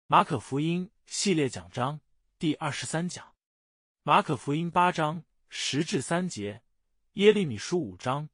马可福音系列讲章第23讲。马可福音8章10至3节，耶利米书5章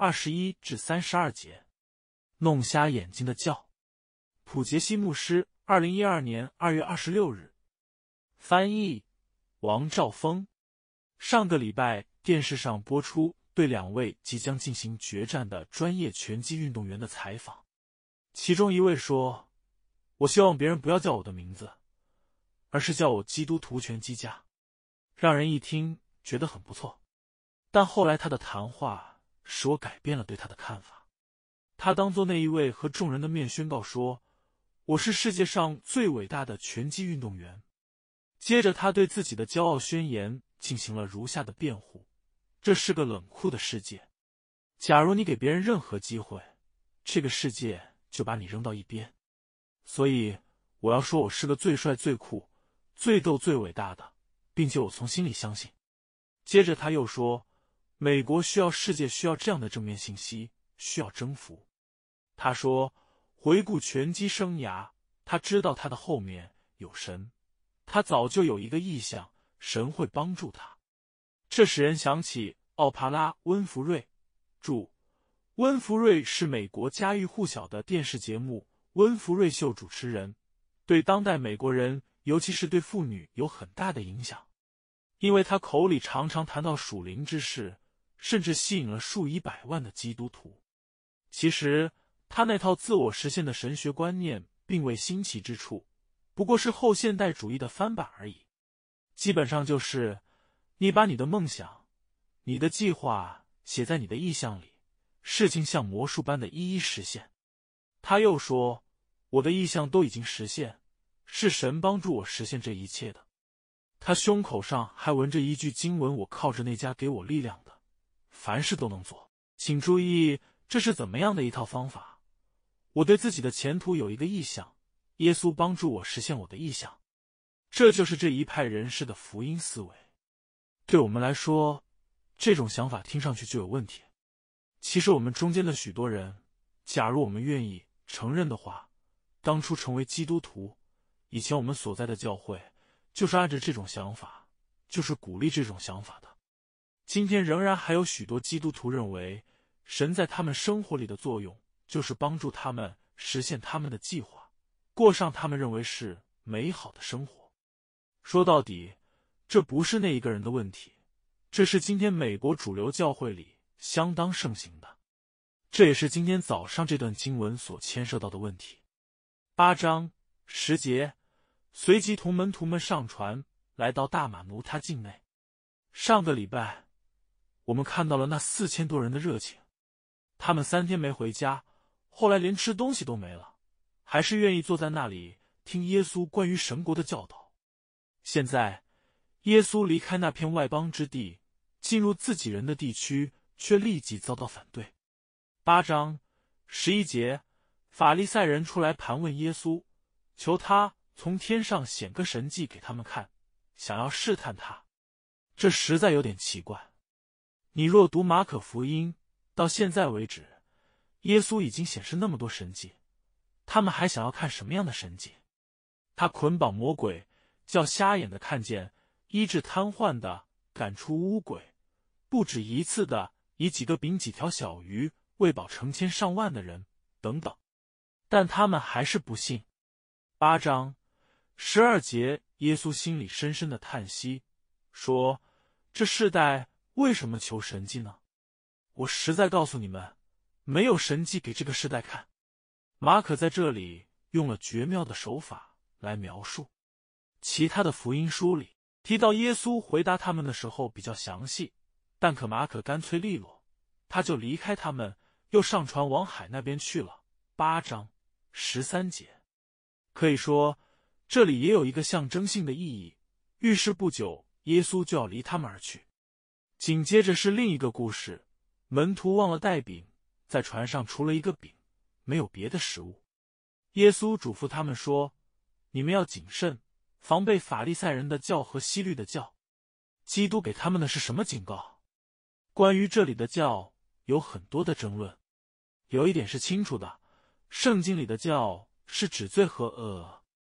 21至32节。弄瞎眼睛的教。普杰西牧师2012年2月26日。翻译王兆峰。上个礼拜电视上播出对2位即将进行决战的专业拳击运动员的采访，其中一位说，我希望别人不要叫我的名字，而是叫我基督徒拳击家，让人一听觉得很不错。但后来他的谈话使我改变了对他的看法。他当作那一位和众人的面宣告说，我是世界上最伟大的拳击运动员。接着他对自己的骄傲宣言进行了如下的辩护：这是个冷酷的世界，假如你给别人任何机会，这个世界就把你扔到一边。所以我要说我是个最帅最酷最逗最伟大的，并且我从心里相信。接着他又说，美国需要世界需要这样的正面信息，需要征服。他说，回顾拳击生涯，他知道他的后面有神，他早就有一个意向，神会帮助他。这使人想起奥帕拉·温弗瑞。注：温弗瑞是美国家喻户晓的电视节目温弗瑞秀主持人，对当代美国人，尤其是对妇女有很大的影响，因为他口里常常谈到属灵之事，甚至吸引了数以百万的基督徒。其实他那套自我实现的神学观念并未新奇之处，不过是后现代主义的翻版而已。基本上就是你把你的梦想、你的计划写在你的意象里，事情像魔术般的一一实现。他又说，我的意向都已经实现，是神帮助我实现这一切的。他胸口上还纹着一句经文，我靠着那家给我力量的，凡事都能做。请注意，这是怎么样的一套方法？我对自己的前途有一个意向，耶稣帮助我实现我的意向。这就是这一派人士的福音思维。对我们来说，这种想法听上去就有问题。其实我们中间的许多人，假如我们愿意承认的话，当初成为基督徒，以前我们所在的教会就是按着这种想法，就是鼓励这种想法的。今天仍然还有许多基督徒认为，神在他们生活里的作用就是帮助他们实现他们的计划，过上他们认为是美好的生活。说到底，这不是那一个人的问题，这是今天美国主流教会里相当盛行的。这也是今天早上这段经文所牵涉到的问题。8章10节，随即同门徒们上船，来到大马奴他境内。上个礼拜，我们看到了那4000多人的热情。他们3天没回家，后来连吃东西都没了，还是愿意坐在那里听耶稣关于神国的教导。现在，耶稣离开那片外邦之地，进入自己人的地区，却立即遭到反对。8章11节，法利赛人出来盘问耶稣，求他从天上显个神迹给他们看，想要试探他。这实在有点奇怪。你若读马可福音，到现在为止，耶稣已经显示那么多神迹，他们还想要看什么样的神迹？他捆绑魔鬼，叫瞎眼的看见，医治瘫痪的，赶出污鬼，不止一次的以几个饼几条小鱼喂饱成千上万的人，等等。但他们还是不信。8章12节，耶稣心里深深的叹息，说，这世代为什么求神迹呢？我实在告诉你们，没有神迹给这个世代看。马可在这里用了绝妙的手法来描述。其他的福音书里提到耶稣回答他们的时候比较详细，但可马可干脆利落，他就离开他们，又上船往海那边去了。8章13节。可以说，这里也有一个象征性的意义，预示不久耶稣就要离他们而去。紧接着是另一个故事，门徒忘了带饼，在船上除了一个饼，没有别的食物。耶稣嘱咐他们说，你们要谨慎，防备法利赛人的教和希律的教。基督给他们的是什么警告？关于这里的教有很多的争论。有一点是清楚的，圣经里的教是指罪和恶。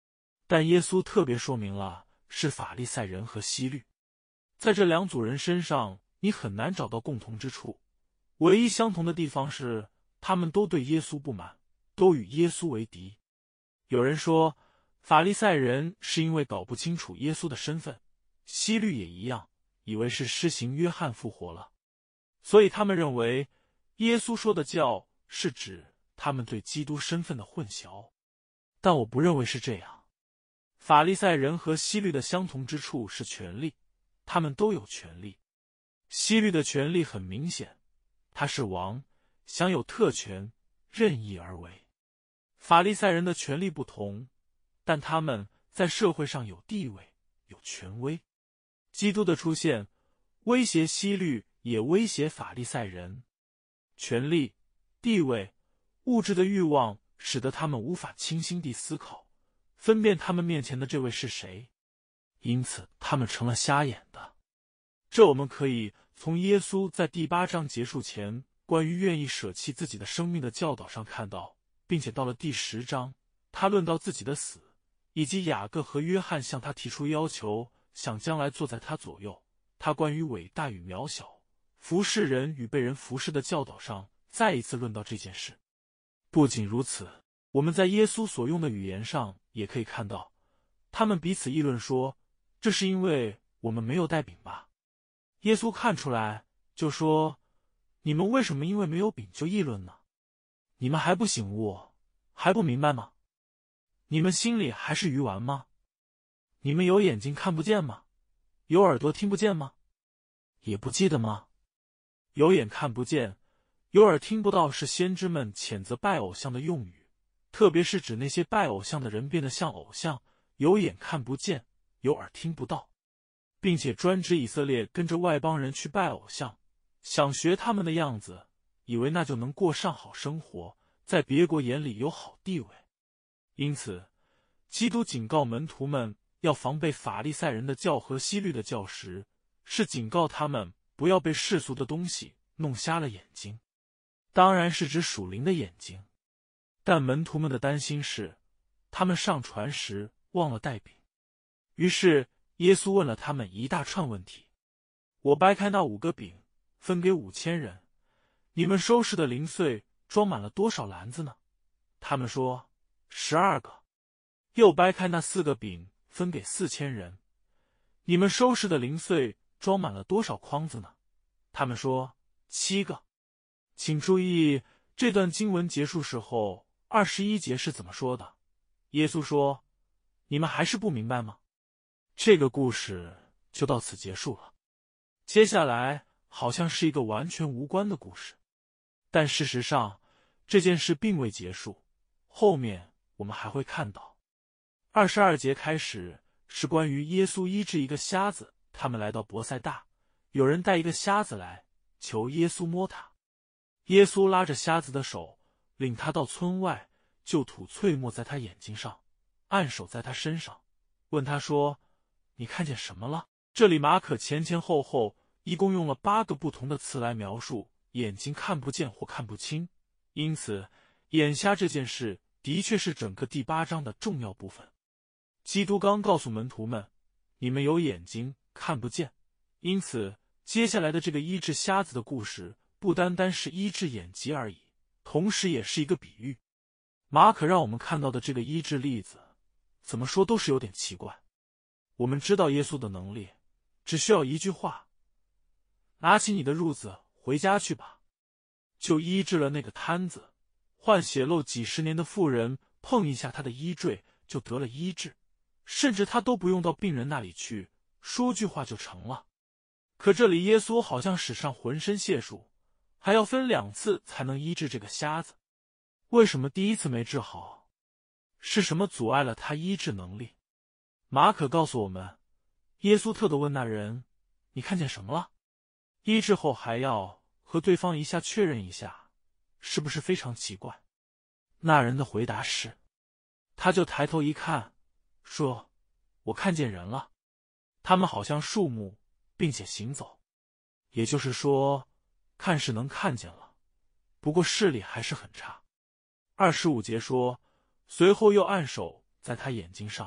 但耶稣特别说明了是法利赛人和希律。在这两组人身上，你很难找到共同之处，唯一相同的地方是，他们都对耶稣不满，都与耶稣为敌。有人说，法利赛人是因为搞不清楚耶稣的身份，希律也一样，以为是施行约翰复活了，所以他们认为耶稣说的教是指他们对基督身份的混淆。但我不认为是这样。法利赛人和希律的相同之处是权力，他们都有权力。希律的权力很明显，他是王，享有特权，任意而为。法利赛人的权力不同，但他们在社会上有地位，有权威。基督的出现威胁希律，也威胁法利赛人。权力、地位、物质的欲望使得他们无法清心地思考，分辨他们面前的这位是谁，因此他们成了瞎眼的。这我们可以从耶稣在第8章结束前关于愿意舍弃自己的生命的教导上看到，并且到了第10章，他论到自己的死，以及雅各和约翰向他提出要求，想将来坐在他左右，他关于伟大与渺小、服侍人与被人服侍的教导上再一次论到这件事。不仅如此，我们在耶稣所用的语言上也可以看到，他们彼此议论说，这是因为我们没有带饼吧？耶稣看出来，就说，你们为什么因为没有饼就议论呢？你们还不醒悟，还不明白吗？你们心里还是鱼丸吗？你们有眼睛看不见吗？有耳朵听不见吗？也不记得吗？有眼看不见，有耳听不到，是先知们谴责拜偶像的用语，特别是指那些拜偶像的人变得像偶像，有眼看不见，有耳听不到，并且专指以色列跟着外邦人去拜偶像，想学他们的样子，以为那就能过上好生活，在别国眼里有好地位。因此，基督警告门徒们要防备法利赛人的教和希律的教时，是警告他们不要被世俗的东西弄瞎了眼睛，当然是指属灵的眼睛。但门徒们的担心是，他们上船时忘了带饼。于是耶稣问了他们一大串问题。我掰开那5个饼，分给5000人，你们收拾的零碎装满了多少篮子呢？他们说12个。又掰开那4个饼，分给4000人，你们收拾的零碎装满了多少筐子呢？他们说7个。请注意，这段经文结束时候21节是怎么说的？耶稣说，你们还是不明白吗？这个故事就到此结束了。接下来好像是一个完全无关的故事，但事实上这件事并未结束，后面我们还会看到。22节开始是关于耶稣医治一个瞎子，他们来到伯赛大，有人带一个瞎子来，求耶稣摸他。耶稣拉着瞎子的手，领他到村外，就吐翠沫在他眼睛上，按手在他身上，问他说，你看见什么了？这里马可前后后一共用了8个不同的词来描述眼睛看不见或看不清，因此眼瞎这件事的确是整个第8章的重要部分。基督刚告诉门徒们，你们有眼睛看不见，因此接下来的这个医治瞎子的故事不单单是医治眼疾而已，同时也是一个比喻。马可让我们看到的这个医治例子，怎么说都是有点奇怪。我们知道耶稣的能力，只需要一句话，拿起你的褥子回家去吧，就医治了那个瘫子。患血漏几10年的妇人碰一下他的衣坠就得了医治，甚至他都不用到病人那里去，说句话就成了。可这里耶稣好像使上浑身解数，还要分2次才能医治这个瞎子。为什么第1次没治好？是什么阻碍了他医治能力？马可告诉我们，耶稣特地问那人，你看见什么了？医治后还要和对方一下确认一下，是不是非常奇怪？那人的回答是，他就抬头一看，说，我看见人了，他们好像树木，并且行走。也就是说，看是能看见了，不过视力还是很差。25节说，随后又按手在他眼睛上，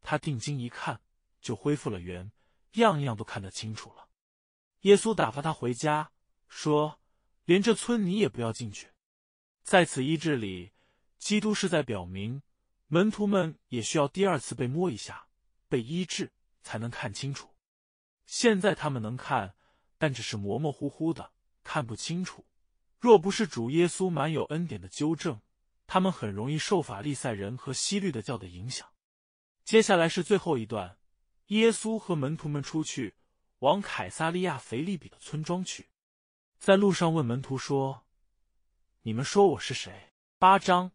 他定睛一看，就恢复了原，样样都看得清楚了。耶稣打发他回家，说：“连这村你也不要进去。”在此医治里，基督是在表明，门徒们也需要第二次被摸一下，被医治，才能看清楚。现在他们能看，但只是模模糊糊的，看不清楚。若不是主耶稣满有恩典的纠正，他们很容易受法利赛人和希律的教的影响。接下来是最后一段，耶稣和门徒们出去，往凯撒利亚腓立比的村庄去。在路上问门徒说：“你们说我是谁？”8章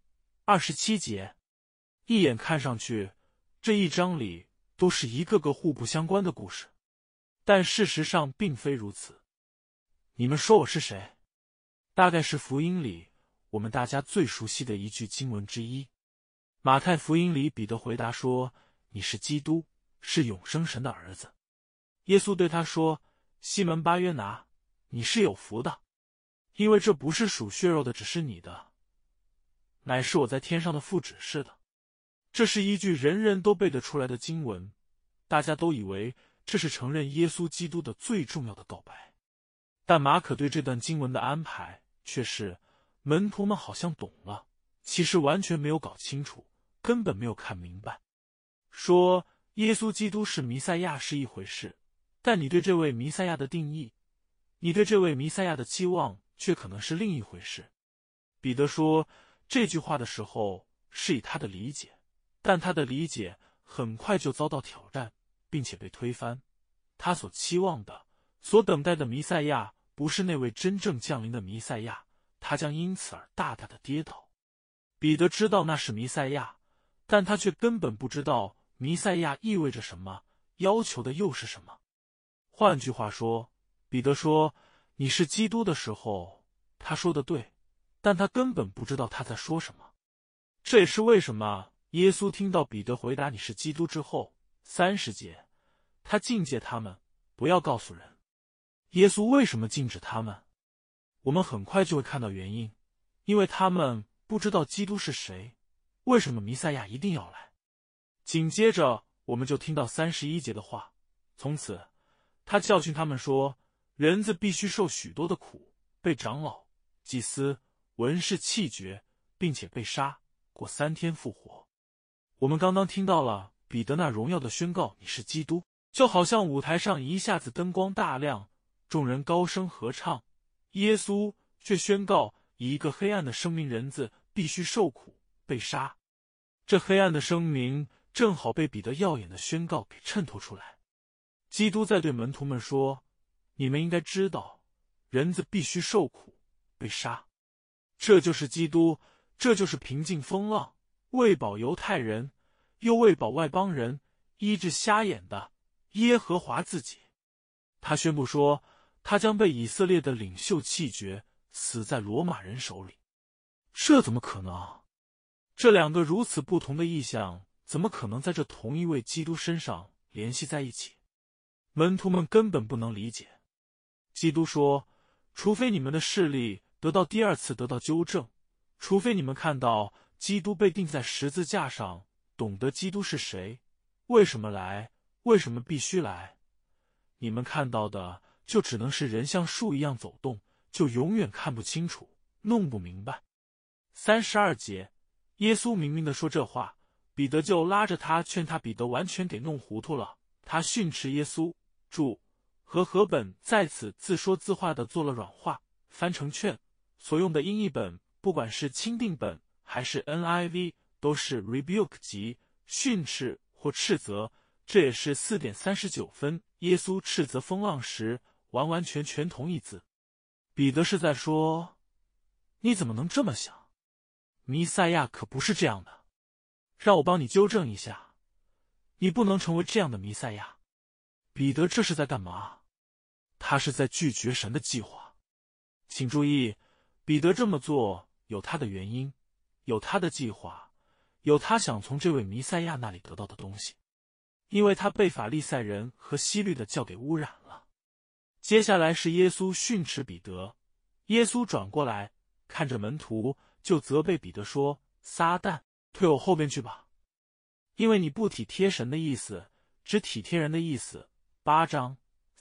27节。一眼看上去，这一章里都是一个个互不相关的故事，但事实上并非如此。你们说我是谁？大概是福音里我们大家最熟悉的一句经文之一。马太福音里彼得回答说：“你是基督，是永生神的儿子。”耶稣对他说：“西门巴约拿，你是有福的，因为这不是属血肉的指示你的，乃是我在天上的父指示的。”这是一句人人都背得出来的经文，大家都以为这是承认耶稣基督的最重要的告白。但马可对这段经文的安排却是，门徒们好像懂了，其实完全没有搞清楚，根本没有看明白。说耶稣基督是弥赛亚是一回事，但你对这位弥赛亚的定义，你对这位弥赛亚的期望却可能是另一回事。彼得说这句话的时候是以他的理解，但他的理解很快就遭到挑战，并且被推翻。他所期望的、所等待的弥赛亚不是那位真正降临的弥赛亚，他将因此而大大的跌倒。彼得知道那是弥赛亚，但他却根本不知道弥赛亚意味着什么，要求的又是什么。换句话说，彼得说你是基督的时候，他说的对，但他根本不知道他在说什么。这也是为什么耶稣听到彼得回答你是基督之后，30节，他禁戒他们不要告诉人。耶稣为什么禁止他们？我们很快就会看到原因，因为他们不知道基督是谁，为什么弥赛亚一定要来。紧接着我们就听到31节的话，从此他教训他们说，人子必须受许多的苦，被长老、祭司、文士弃绝，并且被杀，过3天复活。我们刚刚听到了彼得那荣耀的宣告，你是基督，就好像舞台上一下子灯光大亮，众人高声合唱，耶稣却宣告以一个黑暗的声明，人子必须受苦，被杀。这黑暗的声明正好被彼得耀眼的宣告给衬托出来。基督在对门徒们说，你们应该知道，人子必须受苦，被杀。这就是基督，这就是平静风浪，为保犹太人，又为保外邦人，医治瞎眼的耶和华自己。他宣布说，他将被以色列的领袖弃绝，死在罗马人手里。这怎么可能？这两个如此不同的意象，怎么可能在这同一位基督身上联系在一起？门徒们根本不能理解。基督说，除非你们的视力得到第二次得到纠正，除非你们看到基督被钉在十字架上，懂得基督是谁，为什么来，为什么必须来，你们看到的就只能是人像树一样走动，就永远看不清楚，弄不明白。32节，耶稣明明地说这话，彼得就拉着他劝他，彼得完全给弄糊涂了。他训斥耶稣，注和合本在此自说自话的做了软化，翻成劝，所用的音译本不管是钦定本还是 NIV 都是 rebuke 即训斥或斥责，这也是4.39分耶稣斥责风浪时完完全全同义字。彼得是在说，你怎么能这么想？弥赛亚可不是这样的，让我帮你纠正一下，你不能成为这样的弥赛亚。彼得这是在干嘛？他是在拒绝神的计划。请注意，彼得这么做有他的原因，有他的计划，有他想从这位弥赛亚那里得到的东西，因为他被法利赛人和希律的教给污染了。接下来是耶稣训斥彼得，耶稣转过来看着门徒，就责备彼得说，撒旦，退我后边去吧。 因为你不体贴神的意思，只体贴人的意思。8章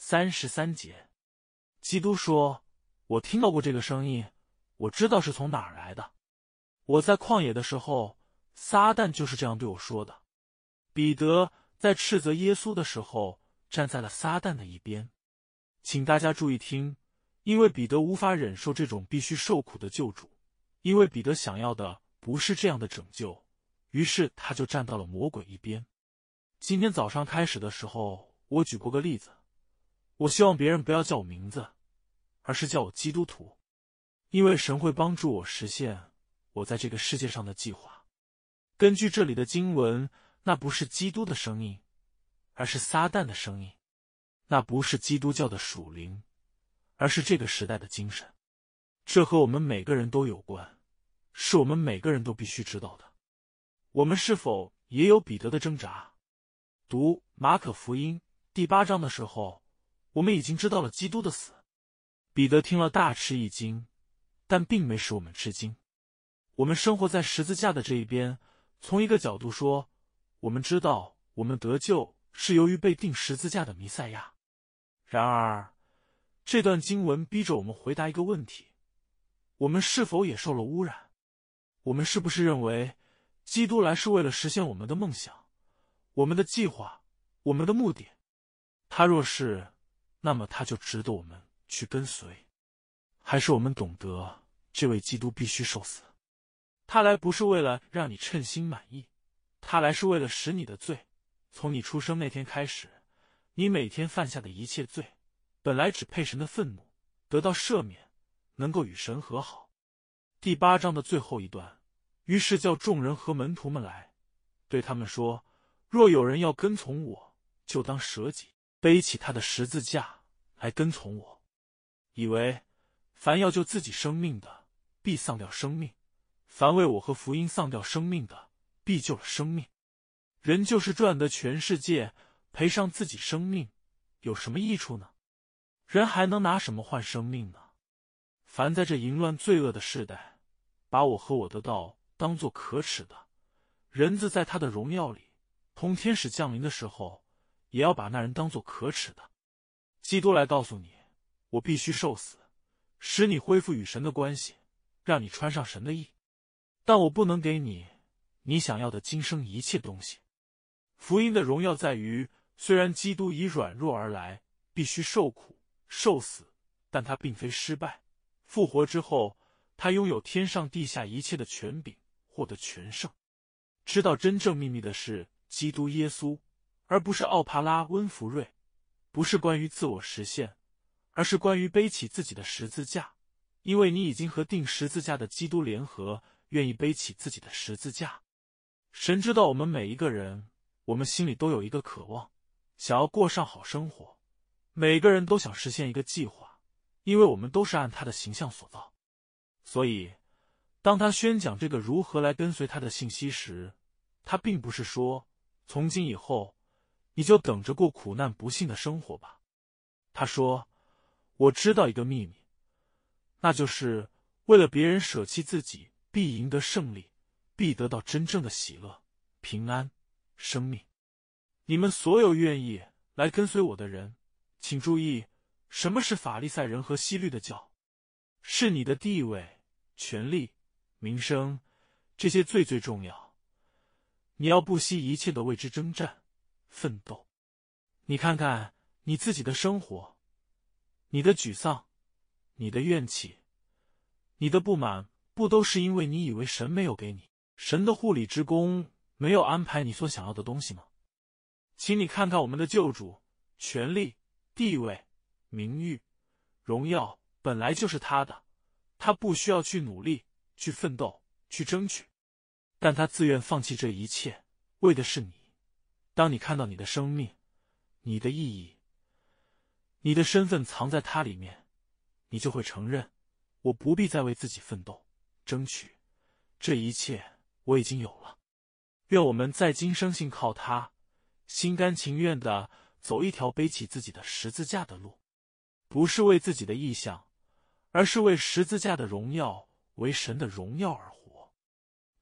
33节。基督说，我听到过这个声音，我知道是从哪儿来的。我在旷野的时候，撒旦就是这样对我说的。彼得在斥责耶稣的时候，站在了撒旦的一边。请大家注意听，因为彼得无法忍受这种必须受苦的救主，因为彼得想要的不是这样的拯救，于是他就站到了魔鬼一边。今天早上开始的时候，我举过个例子，我希望别人不要叫我名字，而是叫我基督徒，因为神会帮助我实现我在这个世界上的计划。根据这里的经文，那不是基督的声音，而是撒旦的声音。那不是基督教的属灵，而是这个时代的精神。这和我们每个人都有关，是我们每个人都必须知道的。我们是否也有彼得的挣扎？读马可福音第8章的时候，我们已经知道了基督的死。彼得听了大吃一惊，但并没使我们吃惊。我们生活在十字架的这一边，从一个角度说，我们知道我们得救是由于被钉十字架的弥赛亚。然而，这段经文逼着我们回答一个问题：我们是否也受了污染？我们是不是认为基督来是为了实现我们的梦想、我们的计划、我们的目的？他若是，那么他就值得我们去跟随。还是我们懂得这位基督必须受死？他来不是为了让你称心满意，他来是为了使你的罪，从你出生那天开始，你每天犯下的一切罪，本来只配神的愤怒，得到赦免，能够与神和好。第8章的最后一段，于是叫众人和门徒们来，对他们说，若有人要跟从我，就当舍己，背起他的十字架来跟从我。以为凡要救自己生命的，必丧掉生命；凡为我和福音丧掉生命的，必救了生命。人就是赚得全世界，赔上自己生命，有什么益处呢？人还能拿什么换生命呢？凡在这淫乱罪恶的世代，把我和我的道当作可耻的，人子在他的荣耀里，同天使降临的时候，也要把那人当作可耻的。基督来告诉你，我必须受死，使你恢复与神的关系，让你穿上神的义。但我不能给你你想要的今生一切东西。福音的荣耀在于，虽然基督以软弱而来，必须受苦、受死，但他并非失败。复活之后，他拥有天上地下一切的权柄，获得全胜。知道真正秘密的是基督耶稣，而不是奥帕拉温福瑞，不是关于自我实现，而是关于背起自己的十字架。因为你已经和钉十字架的基督联合，愿意背起自己的十字架。神知道我们每一个人，我们心里都有一个渴望，想要过上好生活。每个人都想实现一个计划，因为我们都是按他的形象所造。所以，当他宣讲这个如何来跟随他的信息时，他并不是说，从今以后，你就等着过苦难不幸的生活吧。他说，我知道一个秘密，那就是为了别人舍弃自己，必赢得胜利，必得到真正的喜乐、平安、生命。你们所有愿意来跟随我的人，请注意，什么是法利赛人和希律的教？是你的地位、权力、名声，这些最重要。你要不惜一切的为之征战、奋斗。你看看你自己的生活，你的沮丧，你的怨气，你的不满，不都是因为你以为神没有给你，神的护理之功没有安排你所想要的东西吗？请你看看我们的救主，权力、地位、名誉、荣耀本来就是他的，他不需要去努力、去奋斗、去争取，但他自愿放弃这一切，为的是你。当你看到你的生命、你的意义、你的身份藏在他里面，你就会承认，我不必再为自己奋斗、争取，这一切我已经有了。愿我们在今生信靠他，心甘情愿地走一条背起自己的十字架的路，不是为自己的意向，而是为十字架的荣耀，为神的荣耀而活。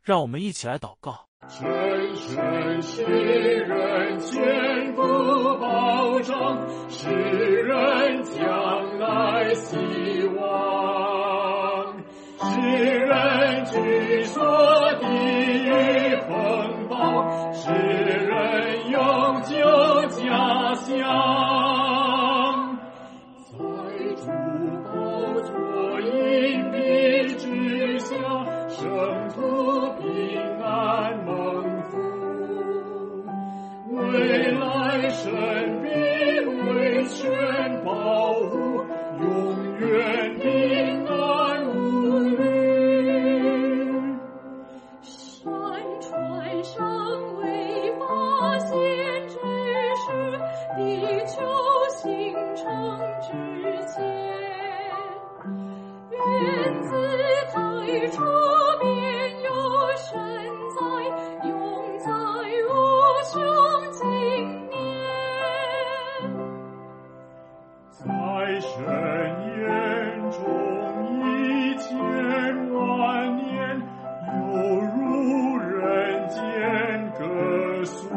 让我们一起来祷告。 深深使人坚固保障，使人将来希望，使人居所地狱风暴，使人永久家乡。在主宝座荫蔽之下，圣徒平安蒙福，未来神必为全保护，永远平安无虑。 山川上未发现之时，地球形成之前，原自太初便有神在，永在无穷经年。 在神眼中1000万年，犹如人间歌颂，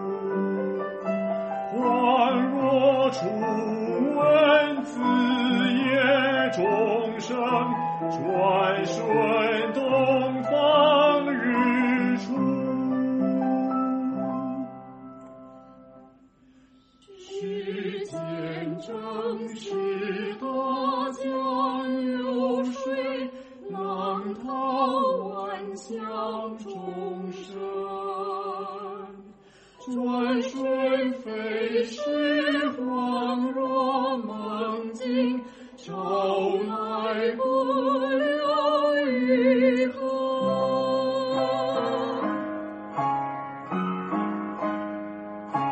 恍若初闻子夜钟声，转瞬东方日出。世间正是大江流水，浪涛万象众生，转瞬飞逝，恍若梦境，朝来不留余痕。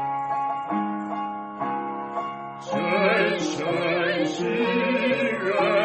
深深使人